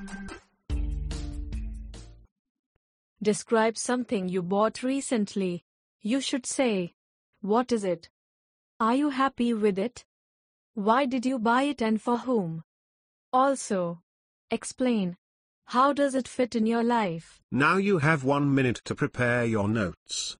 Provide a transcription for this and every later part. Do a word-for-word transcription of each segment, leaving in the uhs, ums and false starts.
Describe something you bought recently. You should say, what is it? Are you happy with it? Why did you buy it and for whom? Also, explain, how does it fit in your life? Now you have one minute to prepare your notes.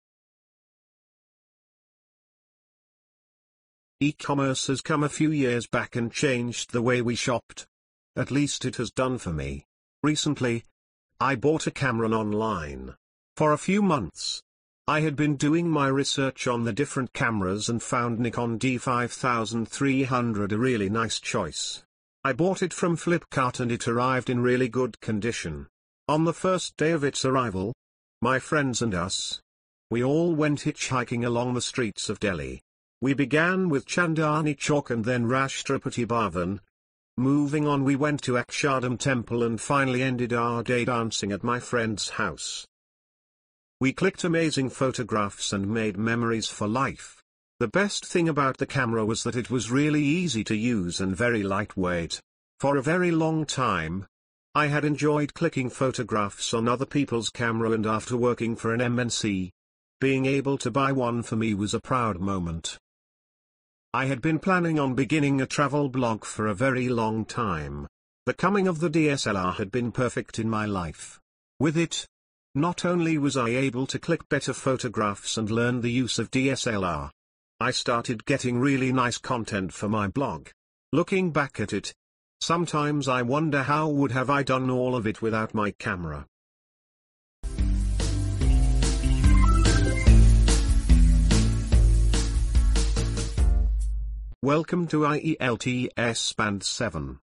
E-commerce has come a few years back and changed the way we shopped. At least it has done for me. Recently, I bought a camera online. For a few months, I had been doing my research on the different cameras and found Nikon D five three hundred a really nice choice. I bought it from Flipkart and it arrived in really good condition. On the first day of its arrival, my friends and us, we all went hitchhiking along the streets of Delhi. We began with Chandani Chowk and then Rashtrapati Bhavan. Moving on, we went to Akshardham Temple and finally ended our day dancing at my friend's house. We clicked amazing photographs and made memories for life. The best thing about the camera was that it was really easy to use and very lightweight. For a very long time, I had enjoyed clicking photographs on other people's camera, and after working for an M N C, being able to buy one for me was a proud moment. I had been planning on beginning a travel blog for a very long time. The coming of the D S L R had been perfect in my life. With it, not only was I able to click better photographs and learn the use of D S L R, I started getting really nice content for my blog. Looking back at it, sometimes I wonder how would have I done all of it without my camera. Welcome to I E L T S Band seven.